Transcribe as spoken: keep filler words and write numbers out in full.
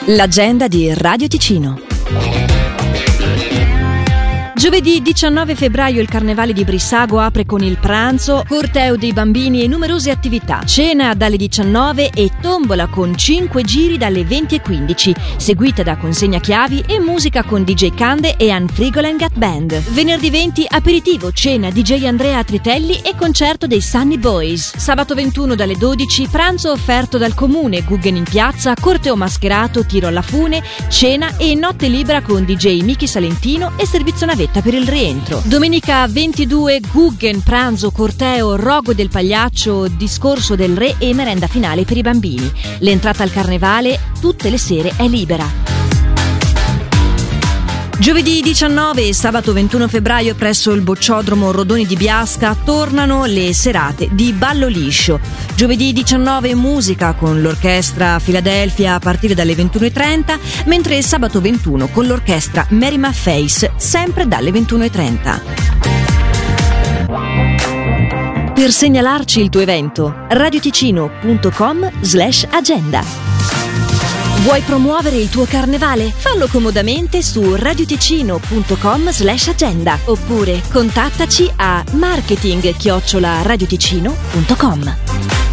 L'agenda di Radio Ticino. Giovedì diciannove febbraio il Carnevale di Brissago apre con il pranzo, corteo dei bambini e numerose attività. Cena dalle diciannove e tombola con cinque giri dalle venti e quindici, seguita da consegna chiavi e musica con D J Cande e Unfrigolen Gat Band. Venerdì venti aperitivo, cena D J Andrea Tritelli e concerto dei Sunny Boys. Sabato ventuno dalle dodici pranzo offerto dal comune, Guggen in piazza, corteo mascherato, tiro alla fune, cena e notte libera con D J Miki Salentino e servizio navetta per il rientro. Domenica ventidue Guggen, pranzo, corteo, rogo del pagliaccio, discorso del re e merenda finale per i bambini. L'entrata al carnevale tutte le sere è libera. Giovedì diciannove e sabato ventuno febbraio presso il Bocciodromo Rodoni di Biasca tornano le serate di ballo liscio. Giovedì diciannove musica con l'orchestra Philadelphia a partire dalle ventuno e trenta, mentre sabato ventuno con l'orchestra Mary Maface sempre dalle ventuno e trenta. Per segnalarci il tuo evento, radioticino punto com slash agenda. Vuoi promuovere il tuo carnevale? Fallo comodamente su radioticino punto com slash agenda oppure contattaci a marketing chiocciola radioticino punto com.